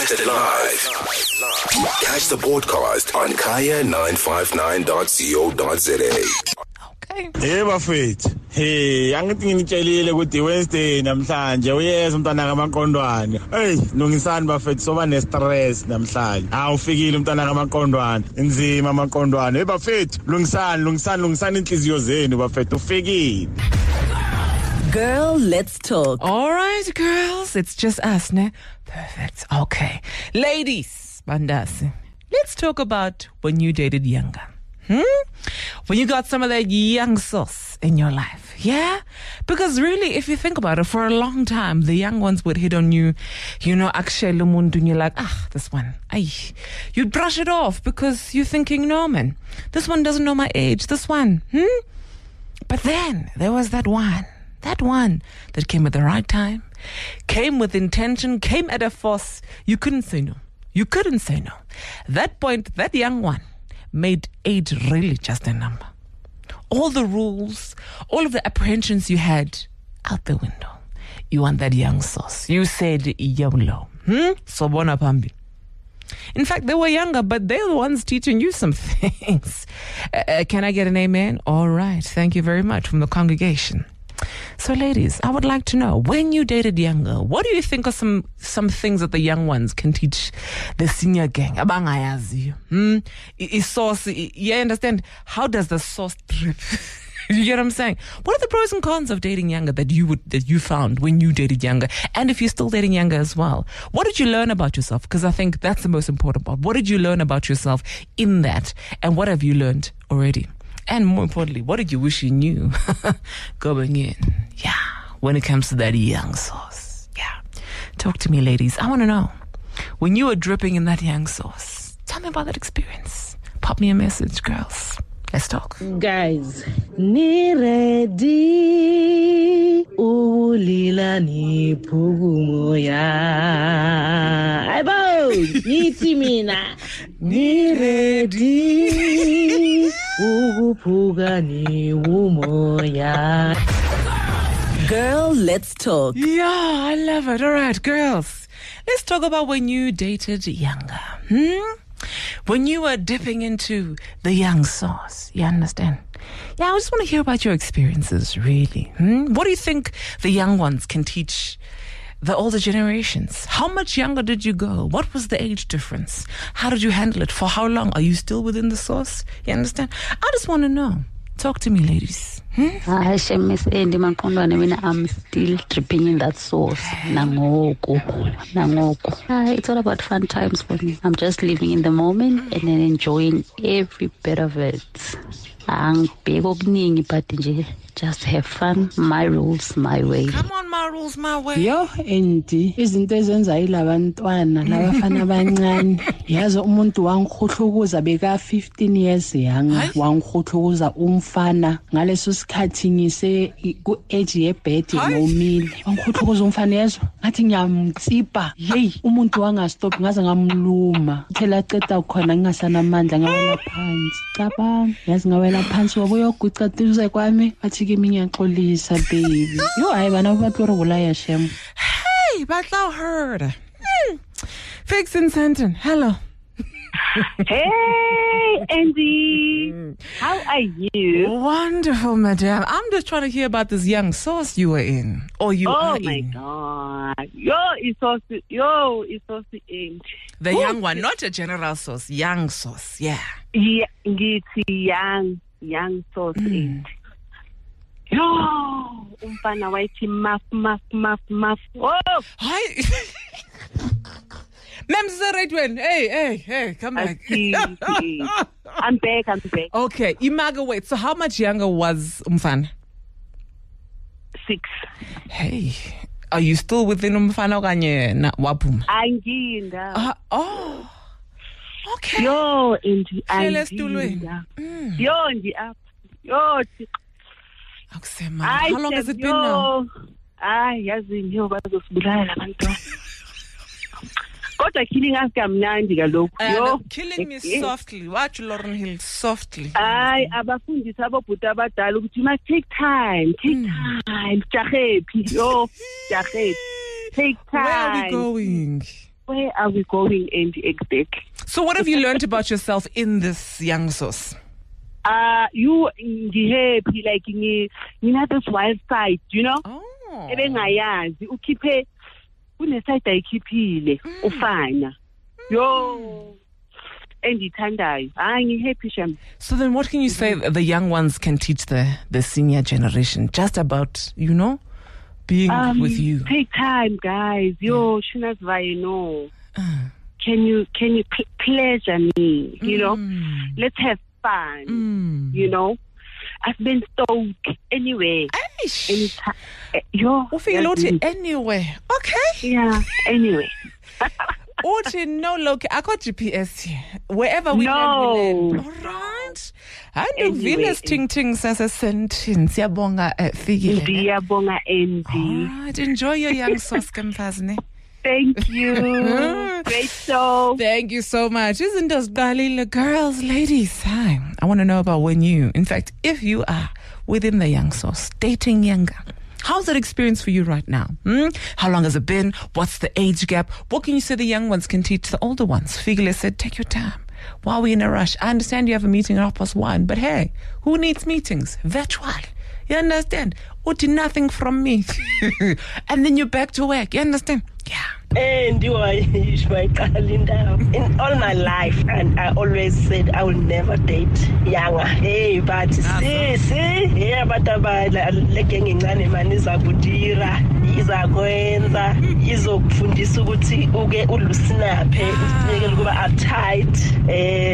broadcasted live. Catch the podcast on kaya959.co.za. Okay. Hey bafethu. Hey, angithi nginitshelile ukuthi Wednesday namhlanje uyeza umntana kaMaqondwane. Hey, lungisani bafethu soba ne stress namhlanje. Ufikile umntana kaMaqondwane. Inzima aMaqondwane. Hey bafethu, lungisani inhliziyo zenu bafethu ufikile. Girl, let's talk. All right, girls, it's just us, ne? Perfect. Okay. Ladies, Bandasi, let's talk about when you dated younger. When you got some of that young sauce in your life, yeah? Because really, if you think about it, for a long time, the young ones would hit on you, Akshay Lumundu, and you're like, this one, you'd brush it off because you're thinking, no, man, this one doesn't know my age, this one, But then there was that one that came at the right time, came with intention, came at a force. You couldn't say no. That point, that young one made age really just a number. All the rules, all of the apprehensions you had, out the window. You want that young sauce. You said YOLO. Sobona Pambi. In fact, they were younger, but they're the ones teaching you some things. Can I get an amen? All right. Thank you very much from the congregation. So, ladies, I would like to know, when you dated younger, what do you think are some things that the young ones can teach the senior gang? Abangayazi. Sauce. Yeah, understand? How does the sauce drip? You get what I'm saying? What are the pros and cons of dating younger that you found when you dated younger? And if you're still dating younger as well, what did you learn about yourself? Because I think that's the most important part. What did you learn about yourself in that? And what have you learned already? And more importantly, what did you wish you knew going in? Yeah, when it comes to that young sauce. Yeah. Talk to me, ladies. I want to know. When you were dripping in that young sauce, tell me about that experience. Pop me a message, girls. Let's talk. Guys, ni ready ulila ni pugumoya. Aibo, niti mina. Ni ready upuga ni umoya. Girl, let's talk. Yeah, I love it. All right, girls. Let's talk about when you dated younger. When you were dipping into the young sauce, you understand? Yeah, I just want to hear about your experiences, really. What do you think the young ones can teach the older generations? How much younger did you go? What was the age difference? How did you handle it? For how long? Are you still within the sauce? You understand? I just want to know. Talk to me, ladies. I'm still dripping in that sauce. Nangoko. It's all about fun times for me. I'm just living in the moment and then enjoying every bit of it. Just have fun, my rules, my way. Come on, my rules, my way. Yo, enti izinto ezenza yilabantwana labafana abancane. Yazi umuntu wangikhuhlukuza beka 15 years young. Wangikhuhlukuza umfana ngaleso sikhathi ngise ku age yebhedi ngomile. Wangikhuhlukuza umfana yezo. Ngathi ngiyamtsipa. Hey, umuntu wangastop ngaze ngamluma. Phela ceda khona ngingasana amandla ngawela phansi. Cabanga, yazi ngawela phansi wabuya uguca duze kwami. Give me a police, baby. You I wanna what Shem. Hey, but I heard. Fixin' Santon. Hello. Hey, Andy. How are you? Wonderful, madam. I'm just trying to hear about this young sauce you were in. Or you are in. Oh, my God. It's sauce in. The young one, not a general sauce. Young sauce, yeah. Yeah, it's young sauce in. Yo, umfana wayithi maf. Oh, hi. Mem's the right one. Hey, come back. I'm back. Okay, Imaga, wait. So how much younger was umfana? 6. Hey, are you still within umfana okanye na wapuma? Anginda. Oh. Okay. Yo, Andy. Yo, Andy up. Yo. How long has it been now? Yazi nyo bazosibulala abantwana. Kodwa killing us kamnandi kalokho. Killing me softly. Watch Lauren Hill softly. Abafundisi abobhuti abadala ukuthi must take time. Jahephi. Take time. Where are we going? where are we going, Andy, exactly? So what have you learned about yourself in this young source? You happy, like you have this wild side, you know? Oh. Ebengayazi ukhiphe uneside ayikhipile ufana. Yo. Endithandayo. Happy sham. So then what can you say that the young ones can teach the senior generation just about, being with you? Take time, guys. Yo, Shinas no. Can you pleasure me? You know? Let's have fun. You know? I've been stoked anyway. Anytime. Yo. Anyway. Okay. Yeah, anyway. No, look, I got GPS here. Wherever we land. All right. And Venus ting as a sentence. Yabonga figure. Yabonga Andy. All right. Enjoy your young sauce, Kampazne. Thank you. Great show. Thank you so much. Isn't those Galila girls, ladies? Hi. I want to know about in fact, if you are within the young source, dating younger. How's that experience for you right now? How long has it been? What's the age gap? What can you say the young ones can teach the older ones? Figile said, take your time. Why are we in a rush? I understand you have a meeting at 1:30, but hey, who needs meetings? Virtual. You understand? Nothing from me. And then you're back to work. You understand? Yeah. And you are in all my life, and I always said I will never date younger. Hey, but see, but legeng ingane mani izakudira, izakwenza, izokufundisa ukuthi uke ulusinape, usinike ukuba uptight.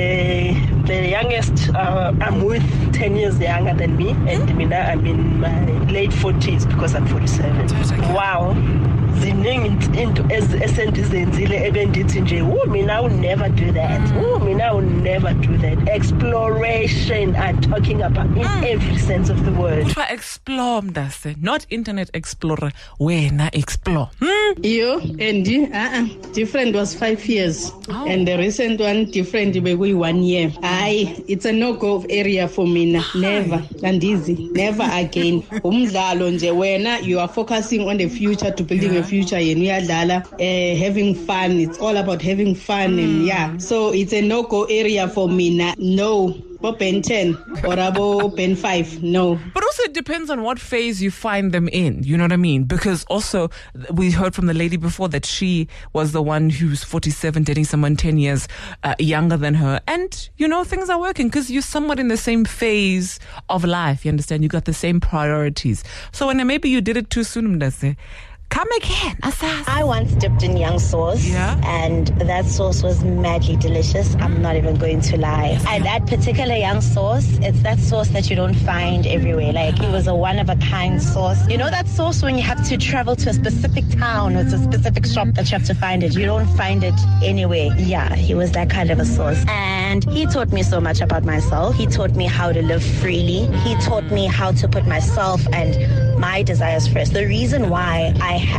The youngest, I'm with 10 years younger than me, and mina I'm in my late 40s because I'm 47. Wow. Ziningi into esentizenzile ebendithi nje mina I will never do that. Mina I will never do that. Exploration I'm talking about in every sense of the word. Explore mdase, not Internet Explorer. Wena explore. You Andy, different was 5 years, and the recent one different be 1 year. It's a no-go area for me. Never and easy, never again. Umdlalo nje wena you are focusing on the future, to building a future, and having fun. It's all about having fun, and so it's a no-go area for me. No. Ben 10 or about Ben 5, no. But also it depends on what phase you find them in, you know what I mean? Because also we heard from the lady before that she was the one who's 47 dating someone 10 years younger than her, and things are working because you're somewhat in the same phase of life, you understand? You got the same priorities. So when maybe you did it too soon, Mdase, come again, Asas. I once dipped in young sauce, and that sauce was madly delicious. I'm not even going to lie. And that particular young sauce, it's that sauce that you don't find everywhere. Like, it was a one-of-a-kind sauce. You know that sauce when you have to travel to a specific town or to a specific shop that you have to find it? You don't find it anywhere. Yeah, he was that kind of a sauce. And he taught me so much about myself. He taught me how to live freely. He taught me how to put myself and my desires first. The reason why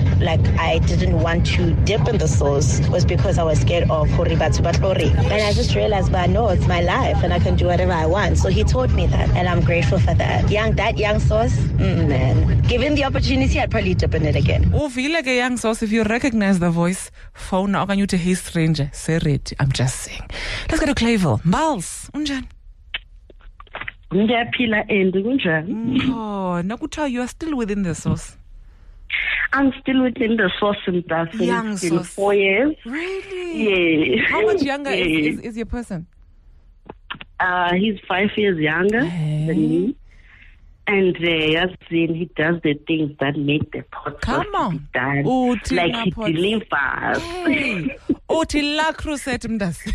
I didn't want to dip in the sauce was because I was scared of Horibatu Batlori. And I just realized, but no, it's my life and I can do whatever I want. So he taught me that, and I'm grateful for that. That young sauce, man. Given the opportunity, I'd probably dip in it again. Oh, feel like a young sauce. If you recognize the voice, phone or can you to hey stranger? Say it. I'm just saying. Let's go to Clayville. Miles, unjan. Oh, Nakuta, you are still within the sauce. I'm still within the sauce and that. Young sauce. 4 years. Really? Yeah. How much younger is your person? He's 5 years younger than me. And he does the things that make the pot Come on. be done. Oh, like he delivers. Hey. Oh, Tila Crusette.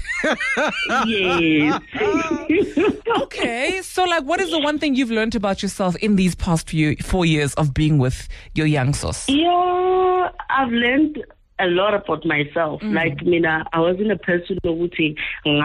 Yes. Okay, so what is the one thing you've learned about yourself in these past 4 years of being with your young sauce? Yeah, I've learned a lot about myself. Like, I wasn't a person who would say,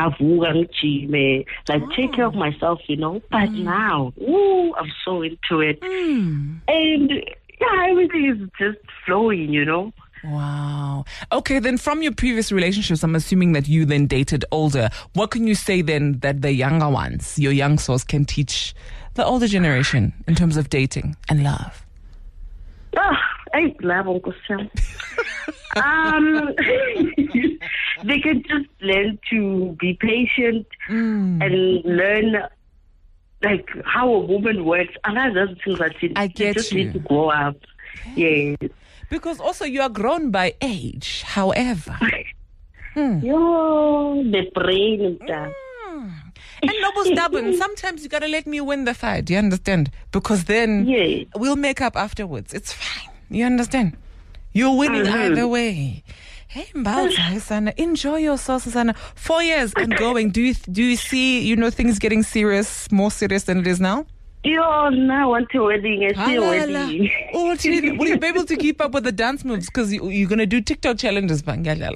take care of myself, But now, I'm so into it. And everything is just flowing, Wow. Okay, then from your previous relationships, I'm assuming that you then dated older. What can you say then that the younger ones, your young souls, can teach the older generation in terms of dating and love? they can just learn to be patient and learn like how a woman works. And those things that I get just you. need to grow up. Yes. Because also you are grown by age, however. Yo, the brain and stuff. And Noble stubborn. Sometimes you gotta let me win the fight. You understand? Because then we'll make up afterwards. It's fine. You understand? You're winning either way. Hey, Mbalza, Sana, enjoy yourself, Sana. 4 years and going. Do you see, things getting serious, more serious than it is now? Yo, now I want a wedding. I see a wedding. Oh, will you be able to keep up with the dance moves? Because you're gonna do TikTok challenges, Bangala.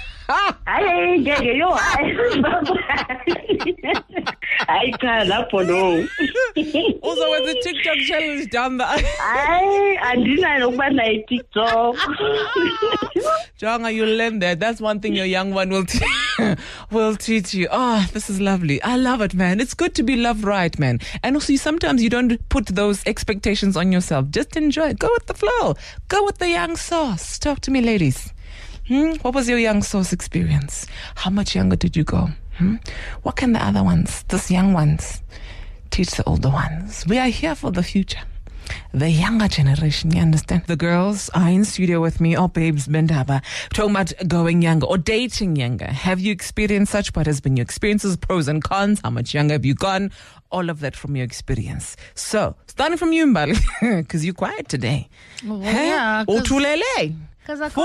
I can't no. Also, with the TikTok challenge down the I didn't know about my TikTok. Jonga, you'll learn that. That's one thing your young one will teach you. Oh, this is lovely. I love it, man. It's good to be loved right, man. And also, sometimes you don't put those expectations on yourself. Just enjoy it. Go with the flow. Go with the young sauce. Talk to me, ladies. What was your young sauce experience? How much younger did you go? What can the other ones, these young ones, teach the older ones? We are here for the future. The younger generation, you understand? The girls are in studio with me, babes, Bendaba, talking about going younger or dating younger. Have you experienced such? What has been your experiences, pros and cons? How much younger have you gone? All of that from your experience. So, starting from you, Mbali, because you're quiet today. Well, yeah, because I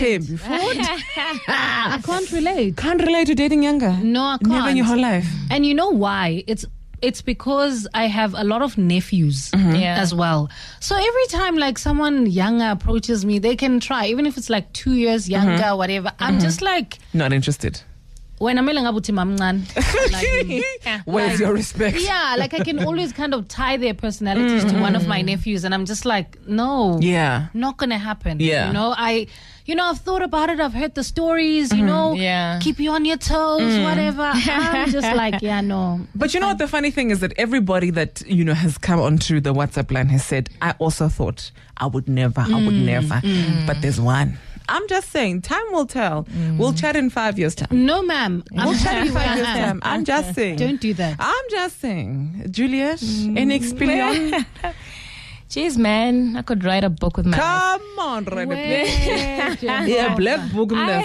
can't relate. Can't relate to dating younger? No, I can't. Never in your whole life. And you know why? It's because I have a lot of nephews as well. So every time like someone younger approaches me, they can try, even if it's like 2 years younger, whatever. I'm just like... Not interested. When I'm where's your respect? Yeah, like I can always kind of tie their personalities to one of my nephews, and I'm just like, no, not gonna happen. I've thought about it. I've heard the stories. Keep you on your toes, whatever. I'm just like, no. But you know what? The funny thing is that everybody that has come onto the WhatsApp line has said, I also thought I would never. But there's one. I'm just saying, time will tell. We'll chat in 5 years' time. No, ma'am. We'll chat in 5 years' time. I'm just saying. Don't do that. I'm just saying. Juliet, any experience? Jeez, man, I could write a book with my Come on, write a book. Yeah, black book. I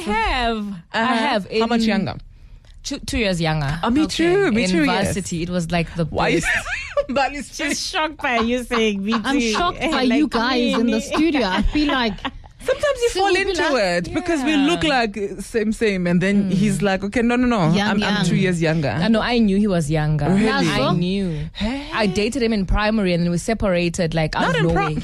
have. How much younger? 2 years younger. Oh, me too. Me too. In varsity, it was like the best. Bali's just shocked by you saying me too. I'm shocked by you guys in the studio. I feel like... Sometimes you fall into it because we look like same, and then he's like, okay, no. I'm 2 years younger. No, I knew he was younger. Really? I knew. Hey. I dated him in primary, and then we separated like out of nowhere.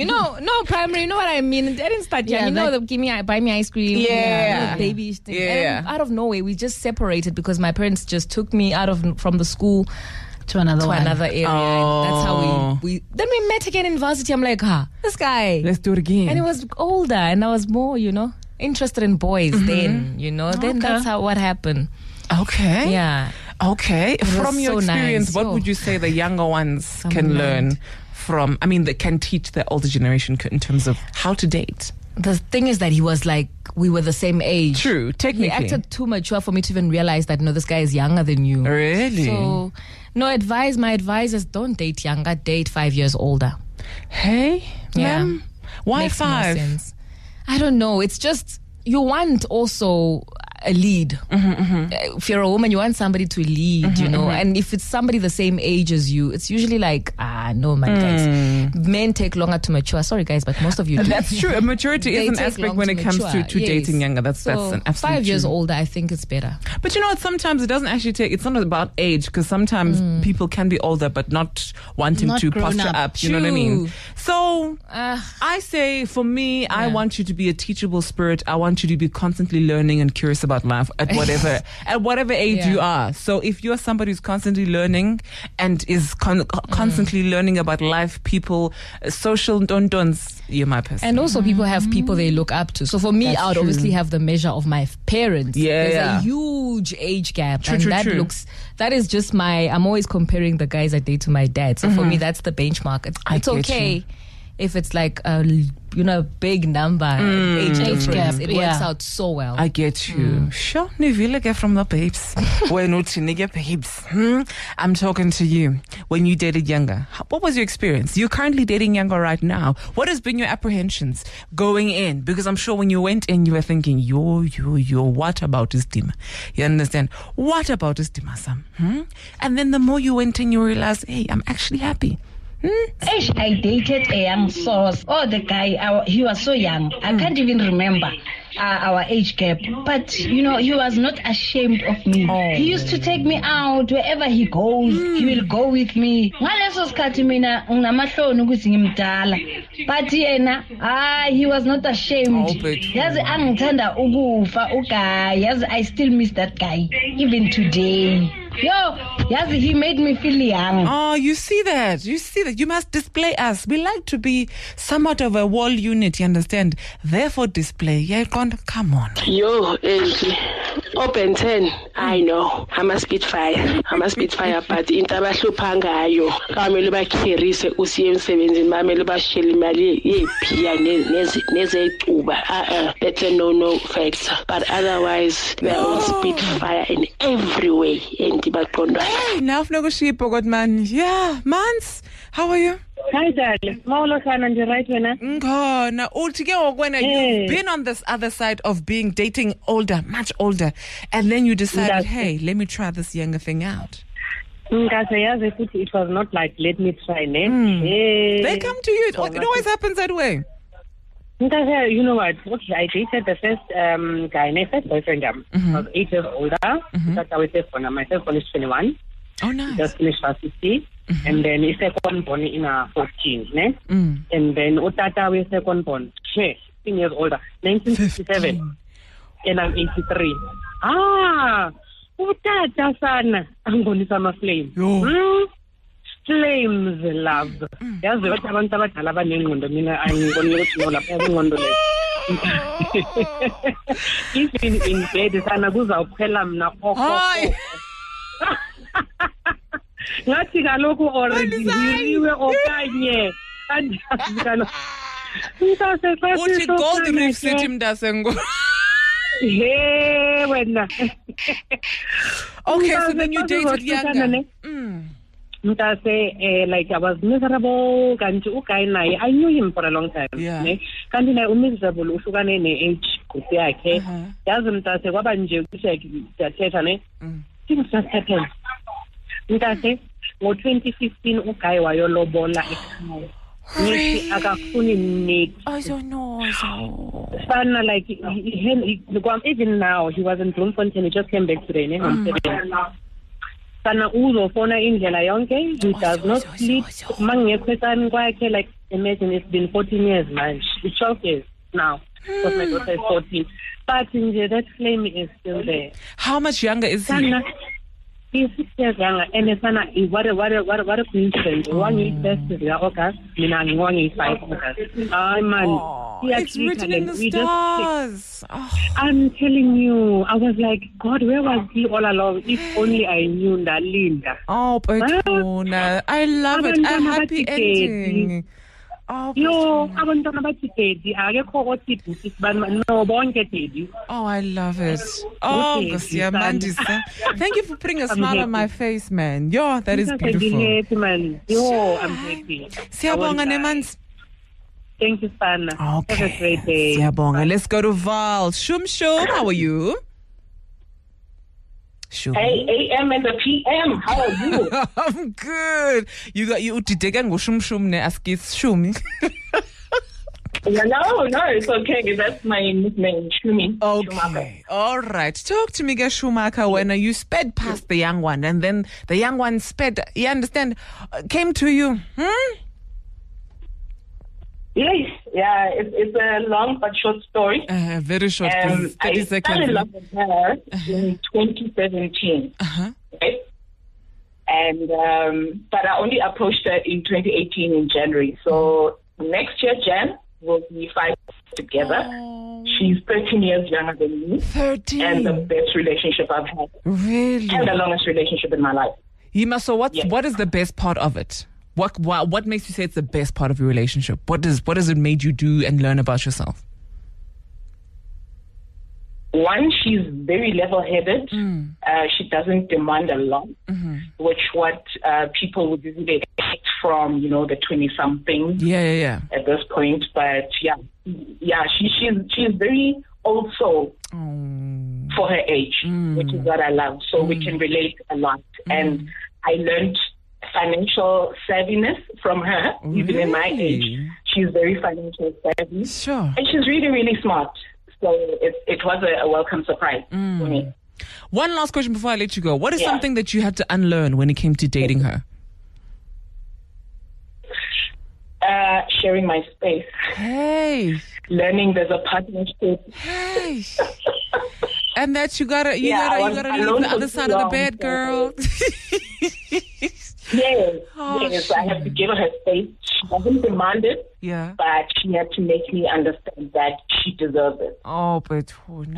No primary. You know what I mean? I didn't start young. Buy me ice cream. Baby thing. Yeah. And out of nowhere, we just separated because my parents just took me from the school to another area. Oh. That's how we then we met again in varsity. I'm like, this guy. Let's do it again. And he was older, and I was more, interested in boys then. Then that's what happened. Okay. Yeah. Okay. From your experience, what would you say the younger ones can learn from? I mean, they can teach the older generation in terms of how to date. The thing is that he was like, we were the same age. True, technically. He acted too mature for me to even realize that, no, this guy is younger than you. Really? So, my advice is don't date younger, date 5 years older. Hey, ma'am? Why Makes 5? more sense. I don't know. It's just, you want also a lead. If you're a woman, you want somebody to lead, and if it's somebody the same age as you, it's usually like, no, man, guys. Men take longer to mature. Sorry, guys, but most of you do. That's true. Maturity is an aspect when it comes to dating younger. That's an absolute 5 years true. older, I think it's better. But you know what? Sometimes it doesn't actually take, it's not about age, because sometimes people can be older but not wanting to posture up. You know what I mean? So I say, for me, I want you to be a teachable spirit. I want you to be constantly learning and curious about life at whatever age you are. So if you're somebody who's constantly learning and is constantly learning about life, people, social dons, you're my person. And also people have people they look up to. So for me, I would obviously have the measure of my parents. There's a huge age gap. That is just I'm always comparing the guys I date to my dad. So for me, that's the benchmark. It's okay. if it's like a big number, age difference, it works out so well. I get you. Sure, Nivile get from the babes. When babes. I'm talking to you. When you dated younger, what was your experience? You're currently dating younger right now. What has been your apprehensions going in? Because I'm sure when you went in, you were thinking, yo, what about this team? You understand? What about this team, Sam? And then the more you went in, you realized, hey, I'm actually happy. I dated a young source. Oh, the guy, he was so young. I can't even remember our age gap. But, he was not ashamed of me. He used to take me out wherever he goes. He will go with me. But he was not ashamed. I still miss that guy, even today. He made me feel young. Oh, you see that. You must display us. We like to be somewhat of a wall unit, you understand? Therefore, display. Yeah, come on. Yo, Angie. Open 10. I know. I'm a Spitfire, but in Tabashupangayo, Kamelu Bakirise, Usiem 17, Mamelu Basheli Mali, Pia, Neze Tuba. That's a no facts. But otherwise, there was Spitfire in every way. Hey, now negotiable, good man. Yeah, Mans, how are you? Hi, darling. And you're right, now, altogether, when you've been on this other side of being dating older, much older, and then you decided, hey, let me try this younger thing out. It was not like, let me try. They come to you. It always happens that way. You know what? Okay, I dated the first guy, my first boyfriend. I was 8 years older. That's how I said for now. My first one is 21. Oh, nice. Just finished varsity. And then his second born in 14. And then Utata was second born. 15 years older. 1967. And I'm 83. Utata sana. I'm going to summer flame. Flames, love. Yes, what abantu abadala abanengqondo mina angiboni ukuthi no lapha ingqondo le. Even in bed sana kuzawuphela mina okho. Ngathi kaloku already hiriwe okanye. Andiyazi kaloku. Uthi Gold Reef City mntasengo. Hey, wena. Okay, so then you dated younger. Like I was miserable, I knew him for a long time. Yeah. Miserable, uhlukane ne-age group yakhe. Yazi mntase kwaba nje ukuthi siyathetha ne. Things just happened. Mntase ngo-2015 uguy wayolobola ekhaya. Nithi akafuni need. I don't know. Sana like even now he was in Bloemfontein. He just came back today. Sana uzofona indlela yonke. He does not sleep. Mangekho kwakhe, like imagine it's been 14 years man. It's 12 years now. Because my daughter is 14. But that flame is still there. How much younger is he? He's 6 years younger. And Sana, what a coincidence. 1 week best is August. Mina 1 week 5 August. Man. It's written in the stars. I'm telling you, I was like, God, where was he all along? If only I knew Linda. Oh, Petona. I love it. A happy ending. Oh, abantwana bathi akekho othi no bonke Teddy. Oh, I love it. Oh, Mandisa. Thank you for putting a smile on my face, man. That is beautiful. I'm happy. Siyabonga nemans. Thank you, Sana. Okay. Have a great day. Siyabonga. Let's go to Val. Shum, how are you? Hey, AM and the PM. How are you? I'm good. You utideka ngoshum ne askis shumi. No, it's okay. That's my nickname, Shumi. Okay. Schumacher. All right. Talk to me, Schumacher, when you sped past the young one and then the young one sped, you understand, came to you. Yes, yeah, it's a long but short story. Very short, 30 seconds. I fell in love with her in 2017. Right? And but I only approached her in 2018 in January. So next year, Jan, we'll be 5 years together. She's 13 years younger than me. 13. And the best relationship I've had. Really? And the longest relationship in my life. So what is the best part of it? What makes you say it's the best part of your relationship? What does it made you do and learn about yourself? One, she's very level-headed. She doesn't demand a lot, which what people would usually expect from, the 20-something. Yeah. At this point, but she's very old soul for her age, which is what I love. So we can relate a lot, and I learned financial savviness from her. Even in my age, she's very financial savvy. Sure, and she's really, really smart. So it was a welcome surprise for me. One last question before I let you go. What is something that you had to unlearn when it came to dating her? Sharing my space. Hey. Learning there's a partnership. Hey. And that you gotta leave the other side of the bed, girl. Yes, I have to give her space. She doesn't demand it, but she had to make me understand that she deserves it. Oh, but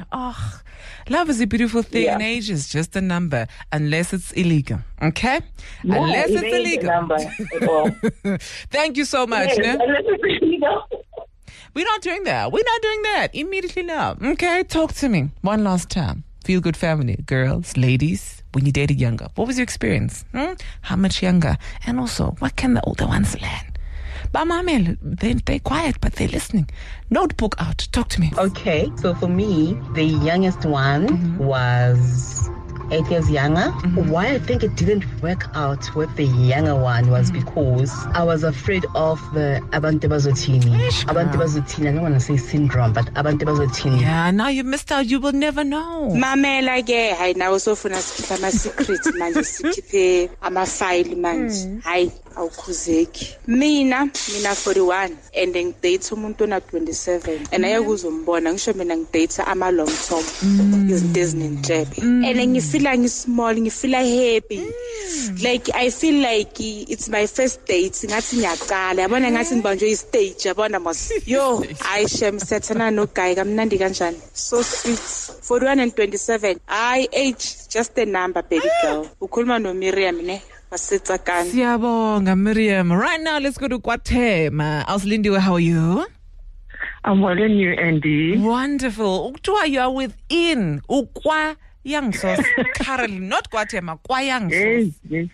love is a beautiful thing, and age is just a number, unless it's illegal. Okay? Yeah, unless it's illegal. A number at all. Thank you so much. Yes, unless it's illegal. We're not doing that. Immediately now. Okay, talk to me one last time. Feel Good Family, girls, ladies, when you dated younger. What was your experience? How much younger? And also, what can the older ones learn? Bamamel, they're quiet, but they're listening. Notebook out. Talk to me. Okay, so for me, the youngest one was 8 years younger. Why I think it didn't work out with the younger one was because I was afraid of the Abantu Bazotini. Abantu Bazotini, I don't want to say syndrome, but Abantu Bazotini. Yeah, now you missed out. You will never know. Mamela ke hayi nawo sofuna sikhipha ama secret manje sikhiphe ama file manje. Hayi awukhuzeki. Mina 41 and ngidate umuntu ona 27 and ayakuzombona ngisho mina ngidate ama long term izinto ezinentshebe and ngifila ngismall ngifila happy like I feel like it's my first date ngathi ngiyaqala yabona ngathi ngibanjwe istage yabona mos yo Aisha msethana no guy kamnandi kanjani so sweet 41 and 27 age just a number baby girl ukhuluma no Miriam ne Siyabonga Miriam. Right now, let's go to Kwathema. Auslindiwe, how are you? I'm well, and you, Andy? Wonderful. You are within Ukwa Young Sauce currently, not Kwathema, Kwa Young Sauce. Yes.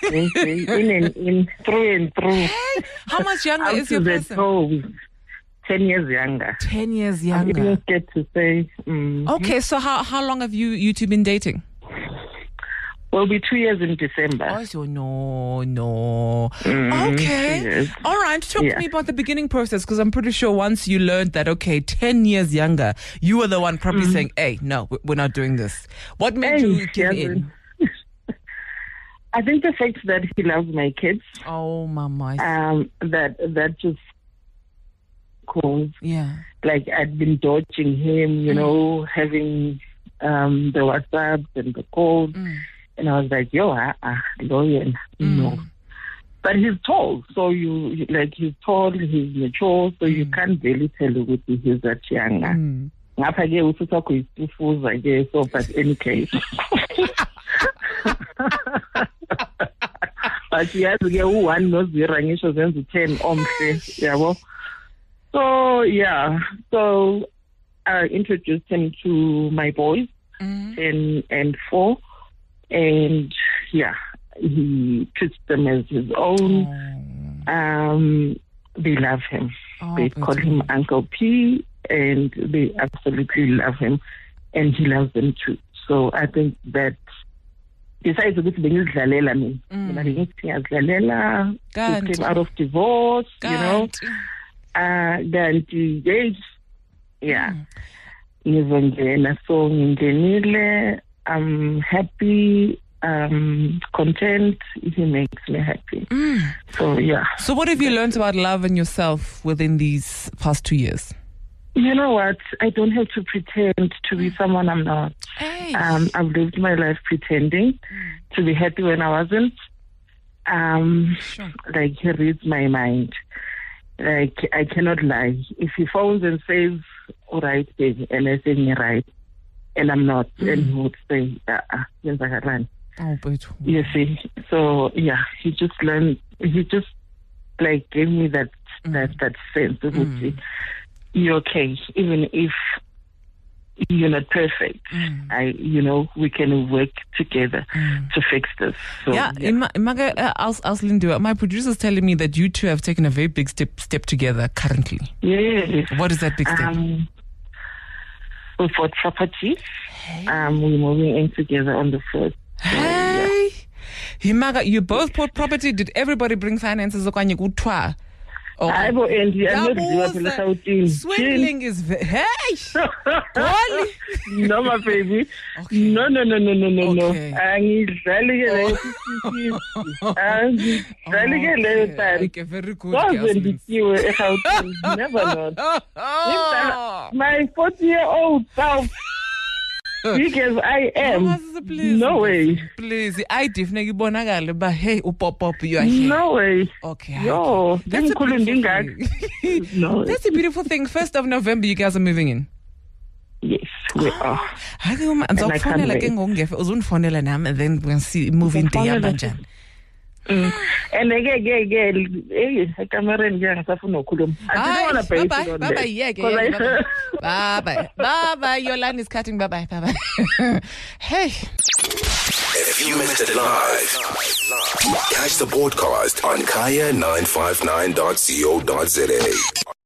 In through and through. Hey, how much younger is your person? 10 years younger. 10 years younger. I didn't get to say. Okay, so how long have you two been dating? Will be 2 years in December. Oh, so no. Okay. Yes. All right. Talk to me about the beginning process, because I'm pretty sure once you learned that, 10 years younger, you were the one probably saying, hey, no, we're not doing this. What made you give in? I think the fact that he loves my kids. Oh, mama. That just cool. Yeah. Like I'd been dodging him, having the WhatsApp and the calls. And I was like, loyal, no. But he's tall, so he's tall, he's mature, so you can't really tell what he's that younger. So, but any case. But he has to get 1 knows the rangisho then to 10 So I introduced him to my boys, 10 and 4. And he treats them as his own. They love him. They call him Uncle P, and they absolutely love him, and he loves them too. So I think that besides ukuthi bengizidlalela mina ngiyazidlalela, he came out of divorce, ngizongena, so ngingenile. I'm happy, content. He makes me happy. So, yeah. So what have you learned about love and yourself within these past 2 years? You know what? I don't have to pretend to be someone I'm not. Hey. I've lived my life pretending to be happy when I wasn't. Like, he reads my mind. Like, I cannot lie. If he phones and says, all right, baby, and I say, you're right, and I'm not, and he would say, You see, so yeah, he just like gave me that sense of you're okay, even if you're not perfect. We can work together to fix this. So, my producer's telling me that you two have taken a very big step together currently. Yes. What is that big step? We bought property. We're moving in together on the 1st. Hey, Himaga, you both bought property. Did everybody bring finances? Swindling is hey. No, my baby. Okay. No. Very good. Never not. My 40-year-old self. Big as I am. No way. Please, I definitely bonagale, but hey, pop, you are here. No way. Okay. No, that's a beautiful thing. No, that's a beautiful thing. 1st of November, you guys are moving in. Yes, we are. And then we'll see moving to Yabanjan. And again, Cameron, I don't want to pay. Bye. Your line is cutting. Bye. Hey. If you missed it live, catch the podcast on kaya959.co.za.